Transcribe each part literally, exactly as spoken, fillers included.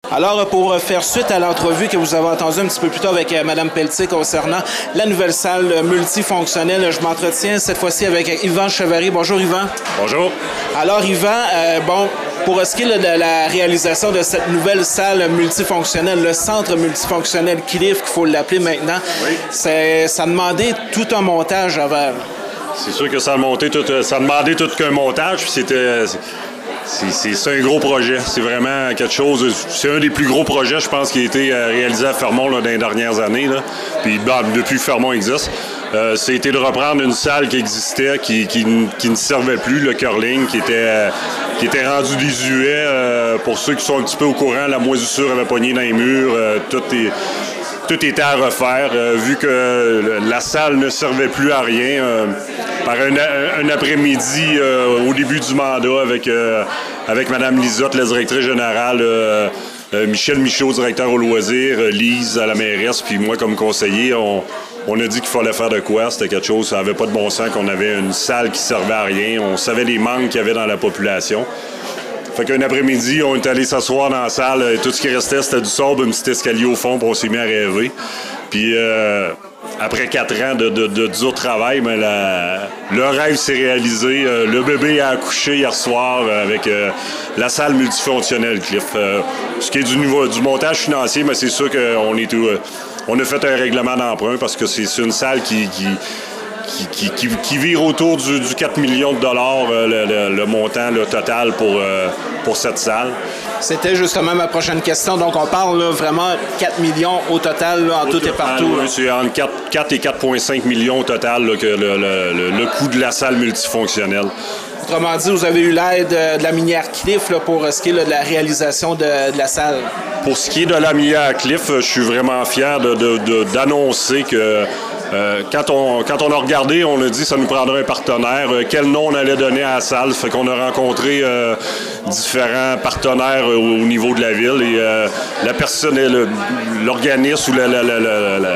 Alors, pour faire suite à l'entrevue que vous avez entendue un petit peu plus tôt avec Mme Pelletier concernant la nouvelle salle multifonctionnelle, je m'entretiens cette fois-ci avec Yvan Chevary. Bonjour, Yvan. Bonjour. Alors, Yvan, euh, bon, pour ce qui est de la réalisation de cette nouvelle salle multifonctionnelle, le centre multifonctionnel Cliff, qu'il faut l'appeler maintenant, oui. c'est, ça demandait tout un montage avant. C'est sûr que ça a, monté tout, ça a demandé tout qu'un montage, puis c'était... C'est, c'est, c'est un gros projet. C'est vraiment quelque chose... C'est un des plus gros projets, je pense, qui a été réalisé à Fermont là, dans les dernières années. Là. Puis ben, depuis que Fermont existe. Euh, c'était de reprendre une salle qui existait, qui, qui, qui ne servait plus, le curling, qui était, qui était rendu désuet. Euh, pour ceux qui sont un petit peu au courant, la moisissure avait pogné dans les murs. Euh, tout est... Tout était à refaire, euh, vu que la salle ne servait plus à rien. Euh, par un, un après-midi, euh, au début du mandat, avec, euh, avec Mme Lisotte, la directrice générale, euh, euh, Michel Michaud, directeur au loisir, euh, Lise à la mairesse, puis moi comme conseiller, on, on a dit qu'il fallait faire de quoi. C'était quelque chose, ça n'avait pas de bon sens qu'on avait une salle qui servait à rien. On savait les manques qu'il y avait dans la population. Fait qu'un après-midi, on est allé s'asseoir dans la salle. Et tout ce qui restait, c'était du sable, un petit escalier au fond, puis on s'est mis à rêver. Puis euh, après quatre ans de, de, de dur travail, ben, la, le rêve s'est réalisé. Euh, le bébé a accouché hier soir euh, avec euh, la salle multifonctionnelle Cliff. Euh, ce qui est du, niveau, du montage financier, mais c'est sûr qu'on est, euh, on a fait un règlement d'emprunt parce que c'est, c'est une salle qui... qui Qui, qui, qui, qui vire autour du, du quatre millions de dollars, euh, le, le, le montant le total pour, euh, pour cette salle. C'était justement ma prochaine question. Donc, on parle là, vraiment quatre millions au total, là, en au tout total, et partout. Oui, c'est entre quatre et quatre virgule cinq millions au total là, que le, le, le, le coût de la salle multifonctionnelle. Autrement dit, vous avez eu l'aide de la minière Cliff là, pour ce qui est là, de la réalisation de, de la salle. Pour ce qui est de la minière Cliff, je suis vraiment fier de, de, de, d'annoncer que Euh, quand, on, quand on a regardé, on a dit que ça nous prendrait un partenaire. Euh, quel nom on allait donner à la salle? Fait qu'on a rencontré euh, différents partenaires euh, au niveau de la ville. Et euh, la personne, le, l'organisme ou la, la, la, la, la,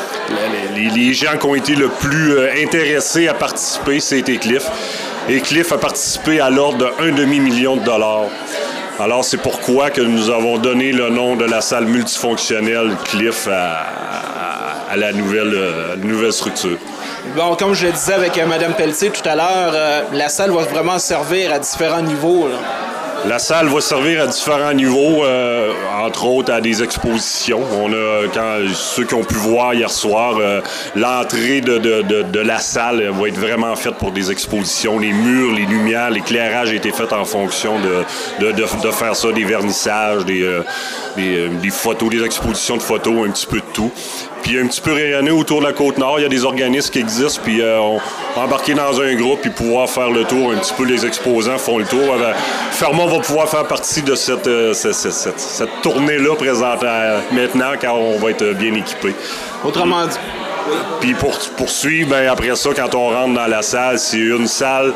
les, les gens qui ont été le plus euh, intéressés à participer, c'était Cliff. Et Cliff a participé à l'ordre d'un demi-million de dollars. Alors, c'est pourquoi que nous avons donné le nom de la salle multifonctionnelle Cliff à, à, à la nouvelle, euh, nouvelle structure. Bon, comme je le disais avec euh, Mme Pelletier tout à l'heure, euh, la salle va vraiment servir à différents niveaux, là. La salle va servir à différents niveaux, euh, entre autres à des expositions. On a, quand ceux qui ont pu voir hier soir, euh, l'entrée de, de, de, de la salle va être vraiment faite pour des expositions. Les murs, les lumières, l'éclairage a été fait en fonction de, de, de, de faire ça, des vernissages, des, euh, des, des photos, des expositions de photos, un petit peu de tout. Puis un petit peu rayonner autour de la Côte-Nord, il y a des organismes qui existent, puis euh, on embarquer dans un groupe puis pouvoir faire le tour, un petit peu les exposants font le tour. Euh, Fermont va pouvoir faire partie de cette, euh, cette, cette, cette, cette tournée-là présente à, maintenant, car on va être bien équipé. Autrement dit. Puis pour poursuivre, ben, après ça, quand on rentre dans la salle, c'est une salle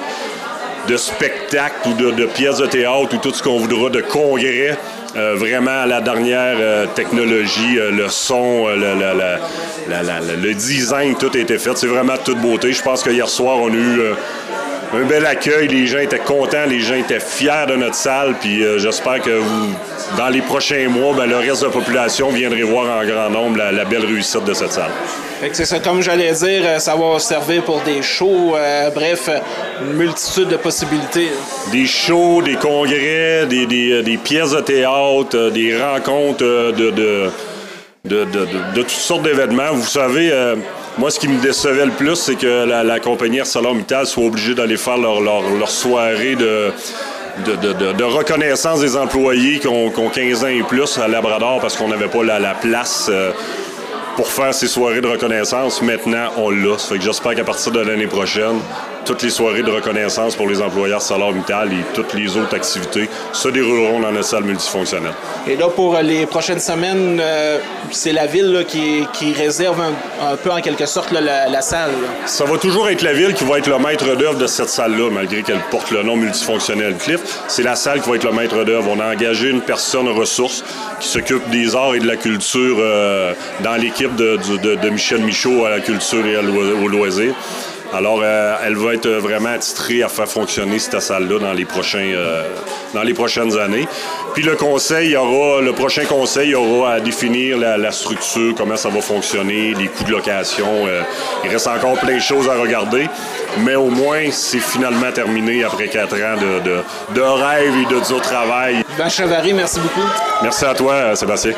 de spectacle ou de, de pièces de théâtre ou tout ce qu'on voudra, de congrès. Euh, vraiment à la dernière euh, technologie, euh, le son, euh, le, le, le, le, le, le design, tout a été fait. C'est vraiment de toute beauté. Je pense que hier soir, on a eu euh, un bel accueil. Les gens étaient contents, les gens étaient fiers de notre salle. Puis euh, j'espère que vous, dans les prochains mois, ben, le reste de la population viendrait voir en grand nombre la, la belle réussite de cette salle. Fait que c'est ça, comme j'allais dire, ça va servir pour des shows, euh, bref, une multitude de possibilités. Des shows, des congrès, des, des, des pièces de théâtre, des rencontres de, de, de, de, de, de toutes sortes d'événements. Vous savez, euh, moi, ce qui me décevait le plus, c'est que la, la compagnie ArcelorMittal soit obligée d'aller faire leur, leur, leur soirée de... De, de, de, de reconnaissance des employés qui ont, qui ont quinze ans et plus à Labrador parce qu'on n'avait pas la, la place euh, pour faire ces soirées de reconnaissance. Maintenant, on l'a. Ça fait que j'espère qu'à partir de l'année prochaine, toutes les soirées de reconnaissance pour les employeurs ArcelorMittal et toutes les autres activités se dérouleront dans la salle multifonctionnelle. Et là, pour les prochaines semaines, euh, c'est la ville là, qui, qui réserve un, un peu, en quelque sorte, là, la, la salle. Là. Ça va toujours être la ville qui va être le maître d'œuvre de cette salle-là, malgré qu'elle porte le nom multifonctionnel Cliff. C'est la salle qui va être le maître d'œuvre. On a engagé une personne ressource qui s'occupe des arts et de la culture euh, dans l'équipe de, de, de Michel Michaud à la culture et au loisir. Alors, euh, elle va être vraiment attitrée à faire fonctionner cette salle-là dans les prochains, euh, dans les prochaines années. Puis le conseil aura, le prochain conseil aura à définir la, la structure, comment ça va fonctionner, les coûts de location. Euh, il reste encore plein de choses à regarder, mais au moins, c'est finalement terminé après quatre ans de, de, de rêve et de dur travail. Yvan Chevary, merci beaucoup. Merci à toi, Sébastien.